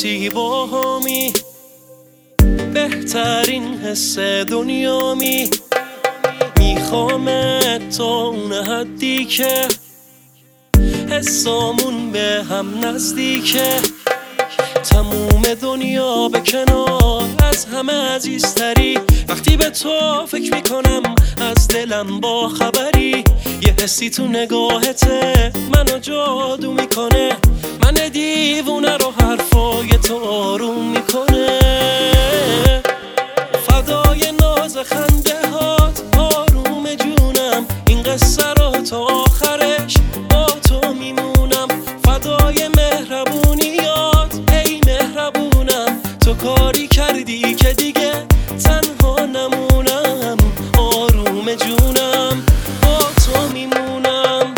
وقتی با همی بهترین حس دنیامی. میخوامت تا اون حدی که حسامون به هم نزدیکه. تموم دنیا به کنار، از همه عزیزتری. وقتی به تو فکر میکنم از دلم با خبری. یه حسی تو نگاهته منو جادو میکنه. من دیوونه رو حرفای تو آروم میکنه. فدای ناز خنده هات آروم جونم. این قصه رو تا آخرش با تو میمونم. فدای مهربونیات ای مهربونم. تو کاری کردی که دیگه تنها نمونم. آروم جونم با تو میمونم.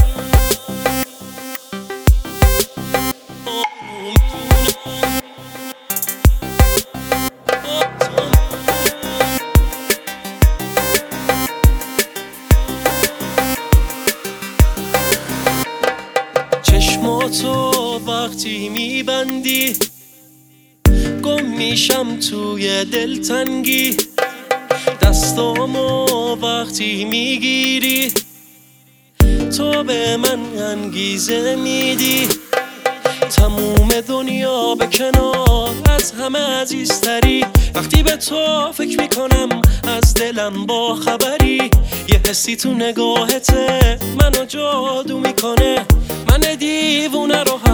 چشماتو وقتی میبندی گم میشم توی دلتنگی. دستامو وقتی میگیری تو به من انگیزه میدی. تموم دنیا به کنار، از همه عزیزتری. وقتی به تو فکر میکنم از دلم با خبری. یه حسی تو نگاهته منو جادو میکنه. من دیوونه رو